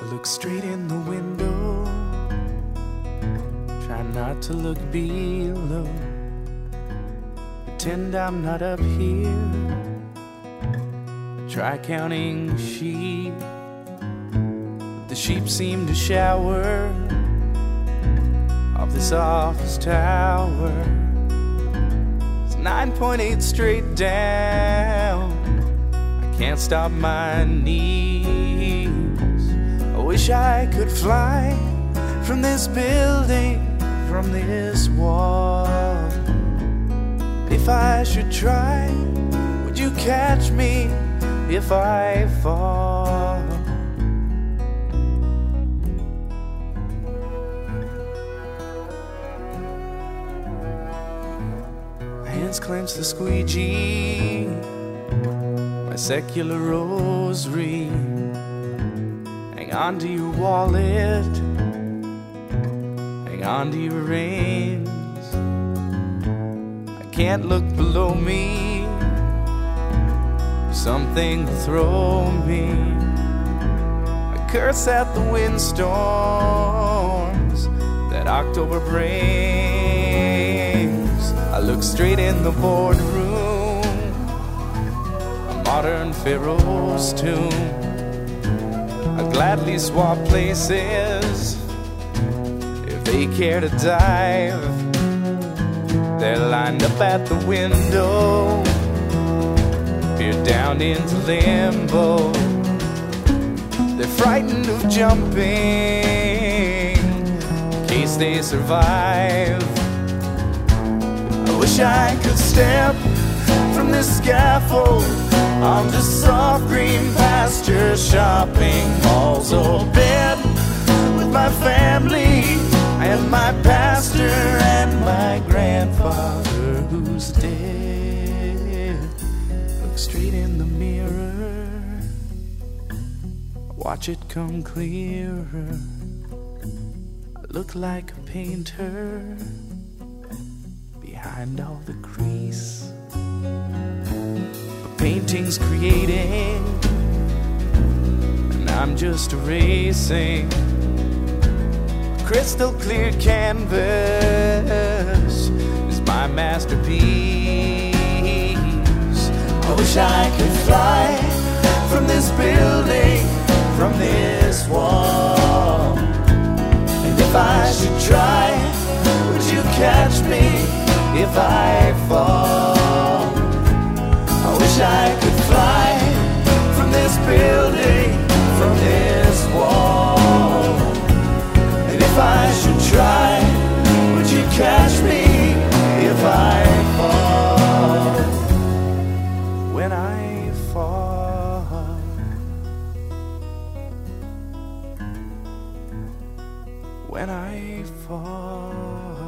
look straight in the window, try not to look below, pretend I'm not up here, try counting sheep, but the sheep seem to shower off this office tower. It's 9.8 straight down, I can't stop my knees. I wish I could fly from this building, from this wall. If I should try, would you catch me if I fall? My hands clench the squeegee, my secular rosary. Hang on to your wallet, hang on to your reins. I can't look below me, something to throw me. I curse at the windstorms that October brings. I look straight in the boardroom, a modern pharaoh's tomb. I'd gladly swap places if they care to dive. They're lined up at the window, peer down into limbo. They're frightened of jumping in case they survive. I wish I could step from this scaffold onto soft green pasture, shopping malls, or bed with my family and my pastor and my grandfather who's dead. Look straight in the mirror, watch it come clearer. I look like a painter behind all the crease. Paintings creating, and I'm just erasing. Crystal clear canvas is my masterpiece. I wish I could fly from this building, from this wall. And if I should try, would you catch me if I fall? I wish I could fly from this building, from this wall. And if I should try, would you catch me if I fall? When I fall, when I fall.